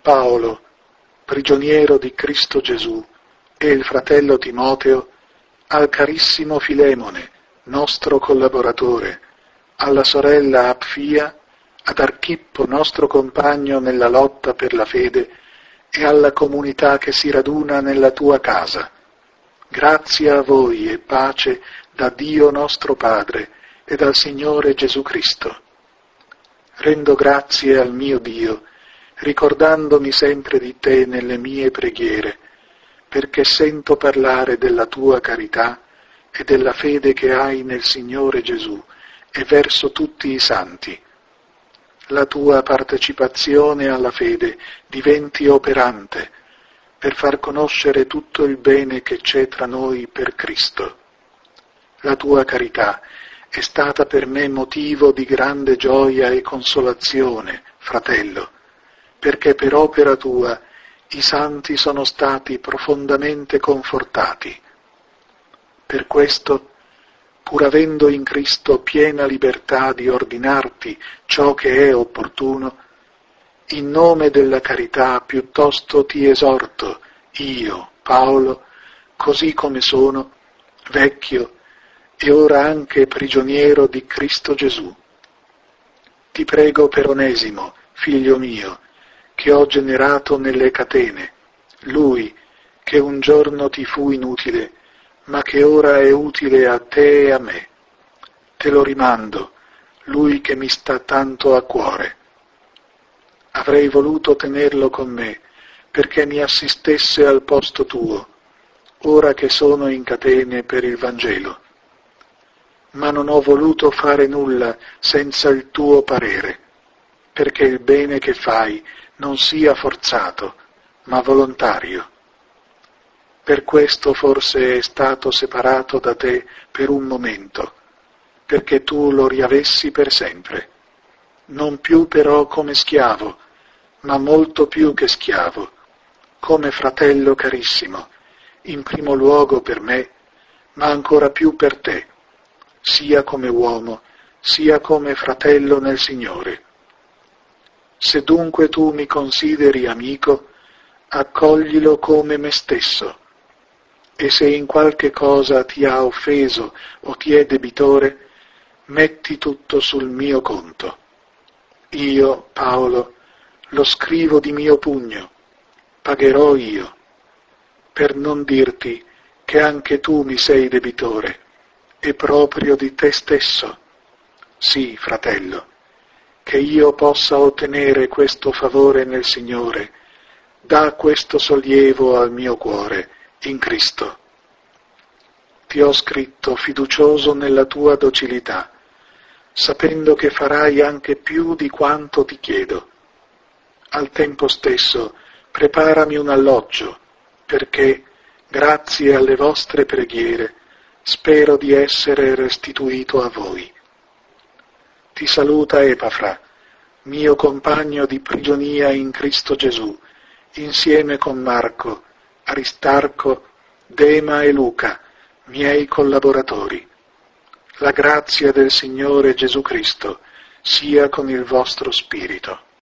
Paolo, prigioniero di Cristo Gesù, e il fratello Timoteo, al carissimo Filemone, nostro collaboratore, alla sorella Apfia, ad Archippo, nostro compagno nella lotta per la fede, e alla comunità che si raduna nella tua casa. Grazie a voi e pace da Dio nostro Padre e dal Signore Gesù Cristo. Rendo grazie al mio Dio, ricordandomi sempre di te nelle mie preghiere, perché sento parlare della tua carità e della fede che hai nel Signore Gesù e verso tutti i santi. La tua partecipazione alla fede diventi operante per far conoscere tutto il bene che c'è tra noi per Cristo. La tua carità è stata per me motivo di grande gioia e consolazione, fratello, perché per opera tua i santi sono stati profondamente confortati. Per questo, pur avendo in Cristo piena libertà di ordinarti ciò che è opportuno, in nome della carità piuttosto ti esorto, io, Paolo, così come sono, vecchio e ora anche prigioniero di Cristo Gesù. Ti prego per Onesimo, figlio mio, che ho generato nelle catene, lui che un giorno ti fu inutile, ma che ora è utile a te e a me. Te lo rimando, lui che mi sta tanto a cuore. Avrei voluto tenerlo con me, perché mi assistesse al posto tuo, ora che sono in catene per il Vangelo. Ma non ho voluto fare nulla senza il tuo parere, perché il bene che fai non sia forzato, ma volontario. Per questo forse è stato separato da te per un momento, perché tu lo riavessi per sempre, non più però come schiavo, ma molto più che schiavo, come fratello carissimo, in primo luogo per me, ma ancora più per te, sia come uomo, sia come fratello nel Signore. Se dunque tu mi consideri amico, accoglilo come me stesso, e se in qualche cosa ti ha offeso o ti è debitore, metti tutto sul mio conto. Io, Paolo, lo scrivo di mio pugno, pagherò io, per non dirti che anche tu mi sei debitore, e proprio di te stesso. Sì, fratello, che io possa ottenere questo favore nel Signore, dà questo sollievo al mio cuore in Cristo. Ti ho scritto fiducioso nella tua docilità, sapendo che farai anche più di quanto ti chiedo. Al tempo stesso preparami un alloggio, perché, grazie alle vostre preghiere, spero di essere restituito a voi. Ti saluta Epafra, mio compagno di prigionia in Cristo Gesù, insieme con Marco, Aristarco, Dema e Luca, miei collaboratori. La grazia del Signore Gesù Cristo sia con il vostro spirito.